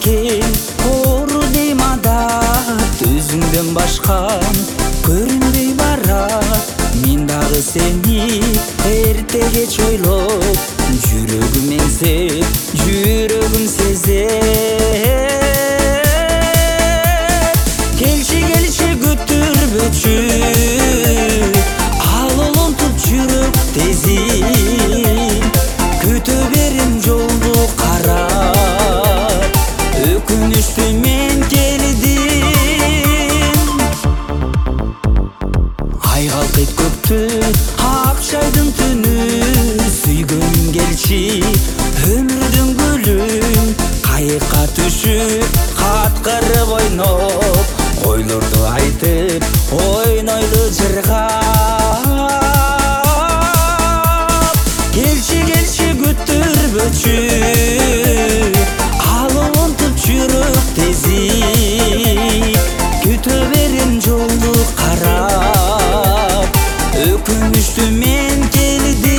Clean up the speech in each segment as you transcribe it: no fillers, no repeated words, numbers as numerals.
экен оору дейм адат, өзүңдөн башка көрүнбөй барат. Мен дагы сени эрте кеч ойлоп, жүрөгүм эңсеп, жүрөгүм сезет. Келчи келчи күтүрбөчү, ал олонтуп жүрөк тезин, күтө берем жолду карап, өкүнүчтүү мен келдим. Ай калкыйт көктү, апчайдын түнү, сүйгөнүм келчи, өмүрдүн гүлүн. Кайыкка түшүп, каткырып ойноп, ойлорду айтып, ойнойлу жыргап. Келчи келчи күтүрбөчү, ал олонтуп жүрөк тезип, күтө берем жолду карап, өкүнүчтүү мен келдим.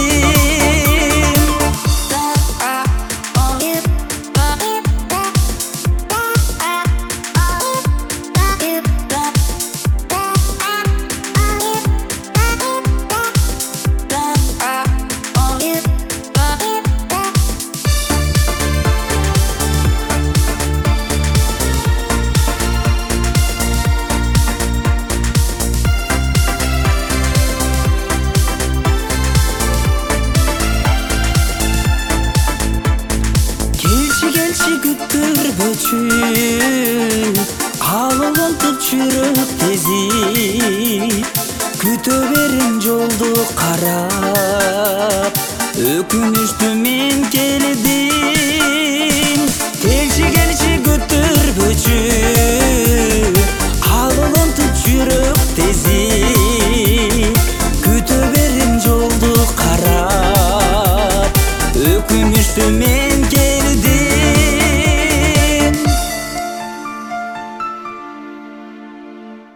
Күтүрбөчү, ал олонтуп жүрөк тезип, күтө берем жолду карап, өкүнүчтүү мен келдим. Келчи келчи күтүрбөчү, ал олонтуп жүрөк